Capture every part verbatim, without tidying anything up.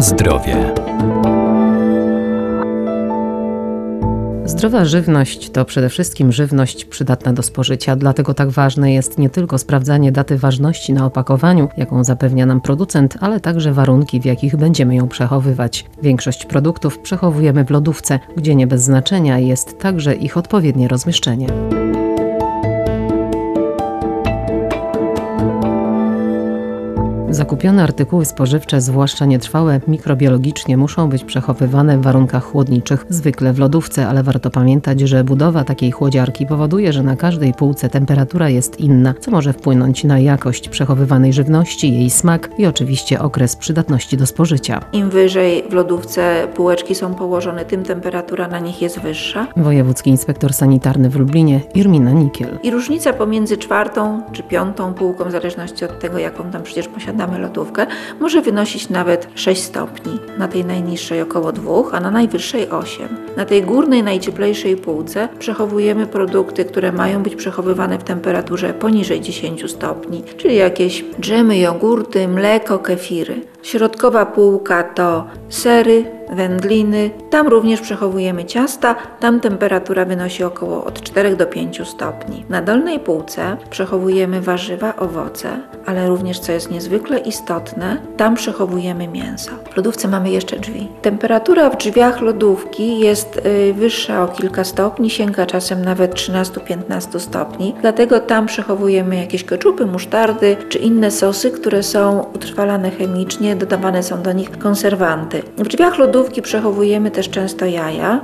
Na zdrowie. Zdrowa żywność to przede wszystkim żywność przydatna do spożycia, dlatego tak ważne jest nie tylko sprawdzanie daty ważności na opakowaniu, jaką zapewnia nam producent, ale także warunki, w jakich będziemy ją przechowywać. Większość produktów przechowujemy w lodówce, gdzie nie bez znaczenia jest także ich odpowiednie rozmieszczenie. Zakupione artykuły spożywcze, zwłaszcza nietrwałe, mikrobiologicznie muszą być przechowywane w warunkach chłodniczych, zwykle w lodówce, ale warto pamiętać, że budowa takiej chłodziarki powoduje, że na każdej półce temperatura jest inna, co może wpłynąć na jakość przechowywanej żywności, jej smak i oczywiście okres przydatności do spożycia. Im wyżej w lodówce półeczki są położone, tym temperatura na nich jest wyższa. Wojewódzki inspektor sanitarny w Lublinie, Irmina Nikiel. I różnica pomiędzy czwartą czy piątą półką, w zależności od tego, jaką tam przecież posiadamy lodówkę, może wynosić nawet sześć stopni. Na tej najniższej około dwóch, a na najwyższej osiem. Na tej górnej, najcieplejszej półce przechowujemy produkty, które mają być przechowywane w temperaturze poniżej dziesięciu stopni, czyli jakieś dżemy, jogurty, mleko, kefiry. Środkowa półka to sery, wędliny, tam również przechowujemy ciasta, tam temperatura wynosi około od czterech do pięciu stopni. Na dolnej półce przechowujemy warzywa, owoce, ale również, co jest niezwykle istotne, tam przechowujemy mięso. W lodówce mamy jeszcze drzwi. Temperatura w drzwiach lodówki jest y, wyższa o kilka stopni, sięga czasem nawet trzynastu do piętnastu stopni, dlatego tam przechowujemy jakieś keczupy, musztardy czy inne sosy, które są utrwalane chemicznie, dodawane są do nich konserwanty. W drzwiach lodówki przechowujemy też często jaja.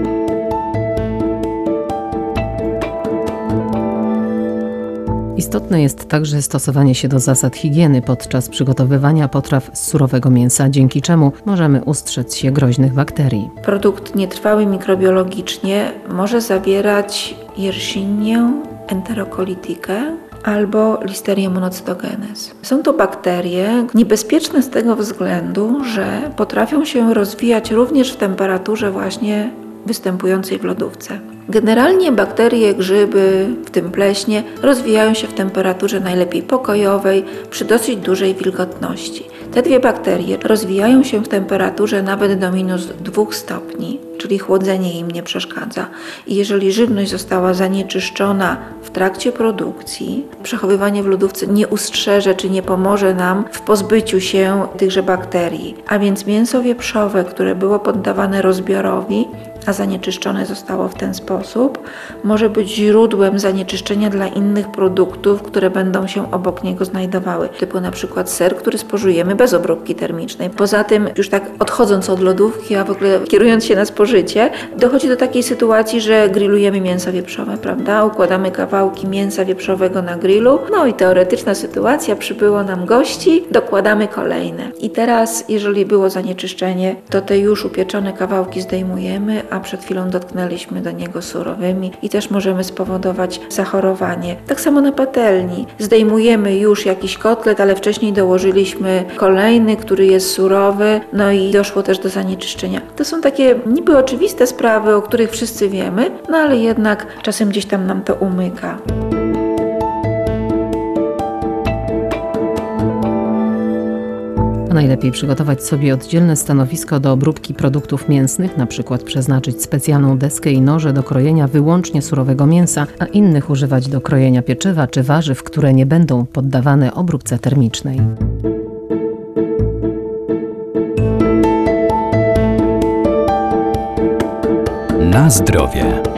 Istotne jest także stosowanie się do zasad higieny podczas przygotowywania potraw z surowego mięsa, dzięki czemu możemy ustrzec się groźnych bakterii. Produkt nietrwały mikrobiologicznie może zawierać Yersinia enterocoliticę albo Listeria monocytogenes. Są to bakterie niebezpieczne z tego względu, że potrafią się rozwijać również w temperaturze właśnie występującej w lodówce. Generalnie bakterie, grzyby, w tym pleśnie, rozwijają się w temperaturze najlepiej pokojowej przy dosyć dużej wilgotności. Te dwie bakterie rozwijają się w temperaturze nawet do minus dwóch stopni, czyli chłodzenie im nie przeszkadza. I jeżeli żywność została zanieczyszczona w trakcie produkcji, przechowywanie w lodówce nie ustrzeże czy nie pomoże nam w pozbyciu się tychże bakterii. A więc mięso wieprzowe, które było poddawane rozbiorowi, a zanieczyszczone zostało w ten sposób, może być źródłem zanieczyszczenia dla innych produktów, które będą się obok niego znajdowały, typu na przykład ser, który spożujemy bez obróbki termicznej. Poza tym, już tak odchodząc od lodówki, a w ogóle kierując się na spożycie, dochodzi do takiej sytuacji, że grillujemy mięso wieprzowe, prawda? Układamy kawałki mięsa wieprzowego na grillu, no i teoretyczna sytuacja, przybyło nam gości, dokładamy kolejne. I teraz, jeżeli było zanieczyszczenie, to te już upieczone kawałki zdejmujemy, a przed chwilą dotknęliśmy do niego surowymi i też możemy spowodować zachorowanie. Tak samo na patelni. Zdejmujemy już jakiś kotlet, ale wcześniej dołożyliśmy kolejny, który jest surowy, no i doszło też do zanieczyszczenia. To są takie niby oczywiste sprawy, o których wszyscy wiemy, no ale jednak czasem gdzieś tam nam to umyka. A najlepiej przygotować sobie oddzielne stanowisko do obróbki produktów mięsnych, na przykład przeznaczyć specjalną deskę i noże do krojenia wyłącznie surowego mięsa, a innych używać do krojenia pieczywa czy warzyw, które nie będą poddawane obróbce termicznej. Na zdrowie.